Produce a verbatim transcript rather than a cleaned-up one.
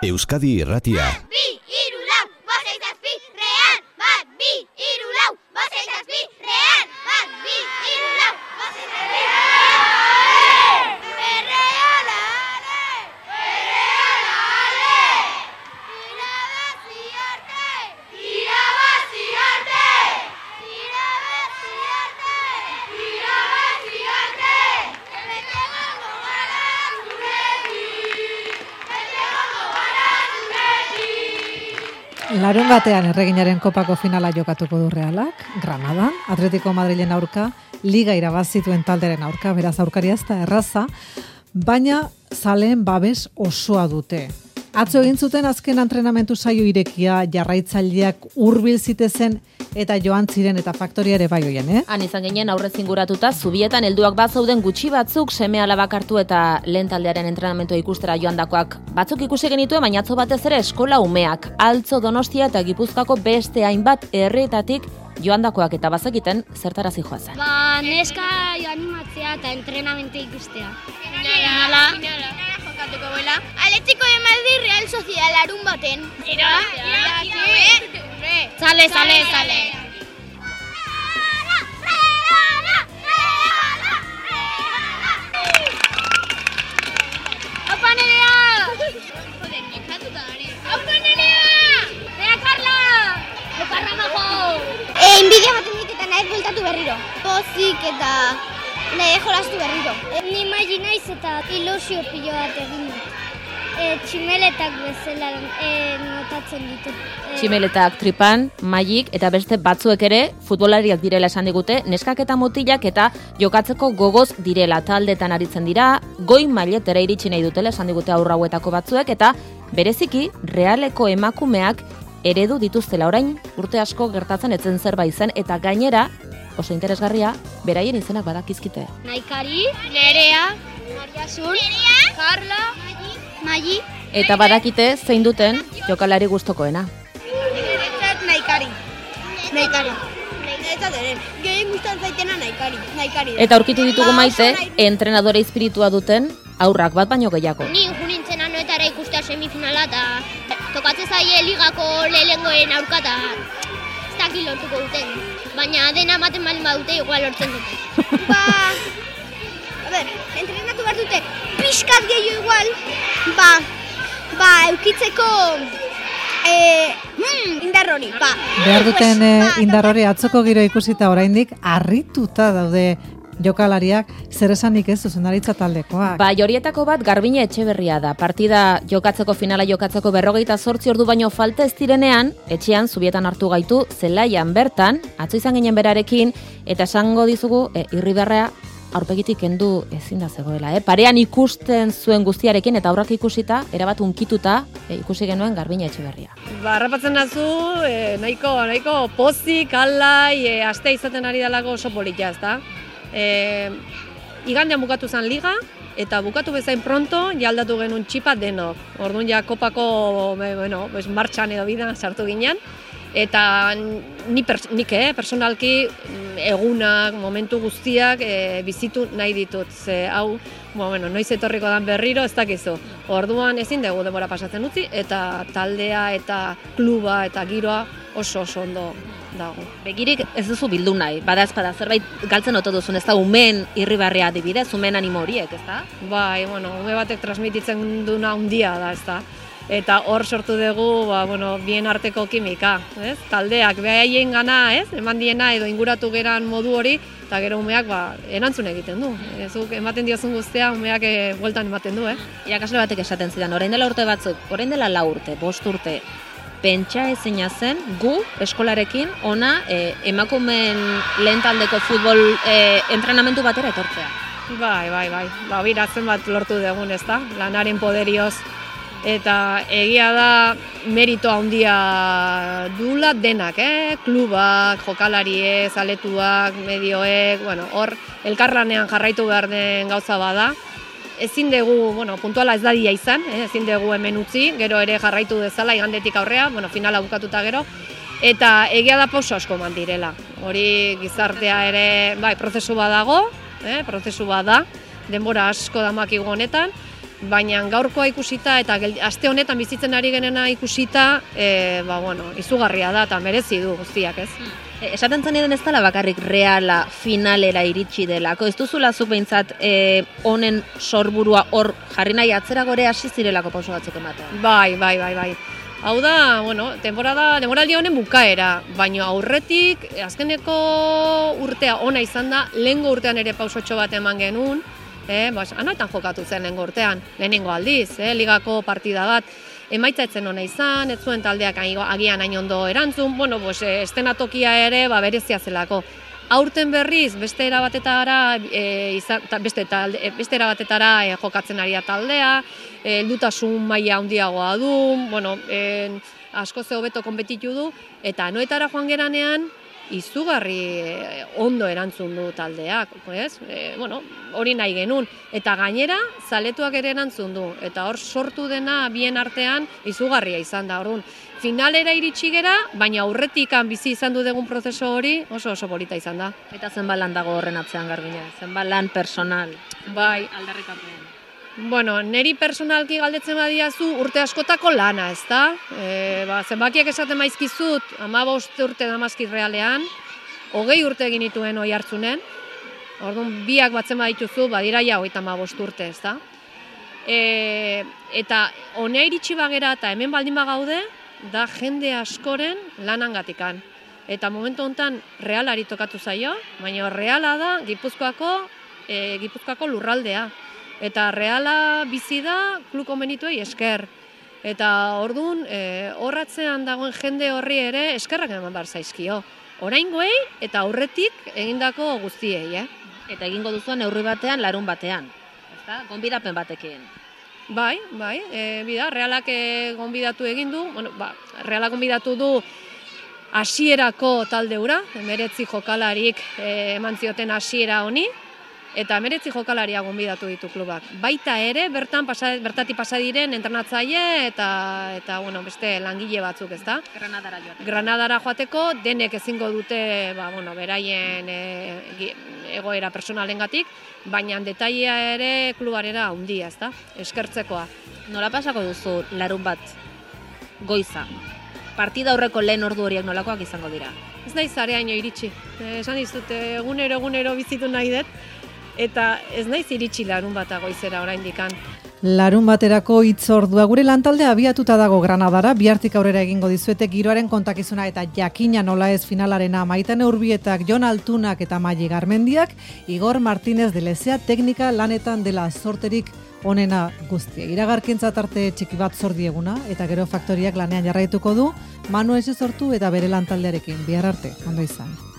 Euskadi Irratia. Bat, bi, hiru, lau, bost, sei, zazpi, real. Bat, bi, hiru, lau, bost, sei, zazpi, real. Bat, bi, hiru, lau, bost, sei, zazpi, real. Real, ale, real, ale. Irabazi arte, irabazi arte. Irabazi arte, irabazi arte. Bete gongo gara zurekin, bete gongo gara zurekin. Larun batean erreginaren kopako finala jokatuko du Realak, Granadan, Atletico Madrilen aurka, liga irabazituen talderen aurka, beraz aurkaria ez da erraza, baina zaleen babes osoa dute. Atzo egin zuten azken entrenamentu saio irekia, jarraitzaileak hurbil zitezen eta joan ziren eta faktoria ere bai hoien, eh? Han izan ginen aurrez inguratuta, zubietan helduak bat zauden gutxi batzuk, seme alabak hartu eta lehen taldearen entrenamentua ikustera joandakoak batzuk ikusi genituen, baina atzo batez ere eskola umeak, Altzo, Donostia eta Gipuzkoako beste hainbat herrietatik joandakoak eta bazekiten zertara zijoazen. Ba, neska animatzea eta entrenamentu ikustea. Finala. Finala. Jokatuko goela. Atletico de Madrid Real Sociedad larun baten. Ira, ira, ira. Sale, sale, sale. Aupa Nerea! Joder, nekatuta gare. Aupa Nerea! Bea Carla! Eparra majo! E, inbidia baten dit eta nahez bueltatu berriro. Pozik eta nahi jolastu berriro. Ni maili naiz eta ilusio pilo bat egin dut. E, tximeletak bezala e, notatzen ditut. E, Tximeletak tripan, mailik eta beste batzuek ere futbolariak direla esan digute, neskak eta mutilak eta jokatzeko gogoz direla taldetan aritzen dira, goi mailetera iritsi nahi dutela esan digute aurra hauetako batzuek eta bereziki Realeko emakumeak eredu dituztela orain urte asko gertatzen etzen zerbait zen eta gainera oso interesgarria beraien izenak badakizkite. Naikari, Nerea, Mariasun, Carla, Maili. Eta badakite zein duten jokalari gustokoena. Niretzat naikari. Naikari. Niretzat ere. Gehien gustatzen zaitena naikari. Naikari. Eta aurkitu ditugu Maite, entrenadore espiritua duten aurrak bat baino gehiago. Ni junintzen anoetara ikustea semifinala eta tokatzen zaie ligako lehengoen aurka eta ez dakit lortuko duten. Baina dena ematen baldin badute igual lortzen dute. Ba, a ber, entrenatu behar dute pixkat gehiago igual, ba, ba, eukitzeko e, hmm, indar hori, ba. Behar duten Pues, eh, ba, indar hori atzoko giro ikusita oraindik harrituta daude jokalariak, zer esanik ez zuzendaritza taldekoak. Bai, horietako bat Garbine Etxeberria da. Partida jokatzeko finala jokatzeko berrogeita zortzi ordu baino falta ez direnean, etxean zubietan hartu gaitu zelaian bertan, atzo izan ginen berarekin, eta esango dizugu e, irribarrea aurpegitik kendu ezin da zegoela. Eh? Parean ikusten zuen guztiarekin eta aurrak ikusita, erabat unkituta e, ikusi genuen Garbine Etxeberria. Ba, harrapatzen nazu, e, nahiko, nahiko pozik, alai, e, astea izaten ari dalako oso polita, ezta? E, igandean bukatu zen liga, eta bukatu bezain pronto, jaldatu genuen txipa denok. Orduan ja kopako, bueno, pues, martxan edo bidan sartu ginen, eta ni pers- nik eh, personalki egunak, momentu guztiak e, bizitu nahi ditut. Ze hau, bueno, noiz etorriko dan berriro, ez dakizu. Orduan ezin dugu denbora pasatzen utzi, eta taldea, eta kluba, eta giroa oso oso ondo dago. Begirik ez duzu bildu nahi, bada ezpada zerbait galtzen oto duzun, ez da umen irribarrea adibidez, umen animo horiek, ez da? Bai, bueno, ume batek transmititzen duna handia da, ez da. Eta hor sortu dugu, ba, bueno, bien arteko kimika, ez? Taldeak behaien gana, ez? Eman diena edo inguratu geran modu hori, eta gero umeak ba, erantzun egiten du. Ezuk ematen diozun guztia, umeak e, bueltan ematen du, eh? Irakasle batek esaten zidan, orain dela urte batzuk, orain dela lau urte, bost urte, pentsa ezina zen gu eskolarekin ona e, emakumeen lehen taldeko futbol e, entrenamentu batera etortzea. Bai, bai, bai. Ba, biratzen bat lortu dugun, ez da? Lanaren poderioz. Eta egia da merito handia dula denak, eh? Klubak, jokalariek, zaletuak, medioek, bueno, hor elkarlanean jarraitu behar den gauza bada. Ezin dugu, bueno, puntuala ez dadia izan, eh? Ezin dugu hemen utzi, gero ere jarraitu dezala igandetik aurrea, bueno, finala bukatuta gero, eta egia da pauso asko eman direla. Hori gizartea ere, bai, prozesu bat dago, eh? Prozesu bat da, denbora asko damakigu honetan, baina gaurkoa ikusita eta gel, aste honetan bizitzen ari genena ikusita, e, ba, bueno, izugarria da eta merezi du guztiak, ez? E, esaten zeniden ez dela bakarrik Reala finalera iritsi delako, ez duzula zu behintzat e, honen sorburua hor jarri nahi atzera gore hasi zirelako pauso batzuk ematen? Bai, bai, bai, bai. Hau da, bueno, temporada, demoraldi honen bukaera, baina aurretik, azkeneko urtea ona izan da, lehengo urtean ere pausotxo bat eman genuen, eh, bas, anaetan jokatu zen lehengo urtean, lehenengo aldiz, eh, ligako partida bat, emaitza etzen ona izan, ez zuen taldeak agian hain ondo erantzun, bueno, pues, estenatokia ere, ba, berezia zelako. Aurten berriz, beste erabatetara, e, izan, ta, beste, talde, beste erabatetara e, jokatzen ari da taldea, heldutasun maila handiagoa du, bueno, e, asko ze hobeto konpetitu du, eta noetara joan geranean, izugarri e, ondo erantzun du taldeak, ez? E, bueno, hori nahi genuen, eta gainera, zaletuak ere erantzun du, eta hor sortu dena bien artean izugarria izan da, orduan. Finalera iritsi gera, baina aurretikan bizi izan du dugun prozesu hori oso oso polita izan da. Eta zenbat lan dago horren atzean Garbina? Zenbat lan personal? Bai, aldarrikapen. Bueno, neri personalki galdetzen badiazu urte askotako lana, ezta? E, ba, zenbakiak esaten maizkizut, hamabost urte damazkit Realean, hogei urte egin dituen oi hartzunen, orduan biak batzen badituzu, badira ja hogeita hamabost urte, ezta? E, eta honea iritsi bagera eta hemen baldin bagaude, da jende askoren lanangatikan. Eta momentu honetan Realari tokatu zaio, baina Reala da Gipuzkoako, e, Gipuzkoako lurraldea. Eta Reala bizi da klub konbenituei esker. Eta orduan, e, horratzean dagoen jende horri ere eskerrak eman behar zaizkio. Oraingoei eta aurretik egindako guztiei, eh? Eta egingo duzuan neurri batean, larun batean. Ezta? Gonbidapen batekin. Bai, bai, e, bida, Realak e, gonbidatu egin du, bueno, ba, Realak gonbidatu du hasierako talde hura, emeretzi jokalarik e, eman zioten hasiera honi, eta emeretzi jokalaria gonbidatu ditu klubak. Baita ere, bertan pasa, bertati pasa diren entrenatzaile eta, eta bueno, beste langile batzuk, ezta? Granadara joateko. Granadara joateko, denek ezingo dute, ba, bueno, beraien e, egoera personalengatik, baina detailea ere klubarera handia, ezta? Eskertzekoa. Nola pasako duzu larun bat goiza? Partida aurreko lehen ordu horiek nolakoak izango dira? Ez naiz zareaino iritsi. Eh, esan dizut, egunero egunero bizitu nahi dut, eta ez naiz iritsi larun bat goizera oraindikan. Larun baterako hitzordua gure lantaldea abiatuta dago Granadara, bihartik aurrera egingo dizuete giroaren kontakizuna eta jakina nola ez finalarena Maitane Urbietak, Jon Altunak eta Maili Garmendiak, Igor Martínez de Lezea teknika lanetan dela sorterik onena guztia. Iragarkintza tarte txiki bat zor dieguna eta gero faktoriak lanean jarraituko du, Manu Eze sortu eta bere lantaldearekin. Bihar arte, ondo izan.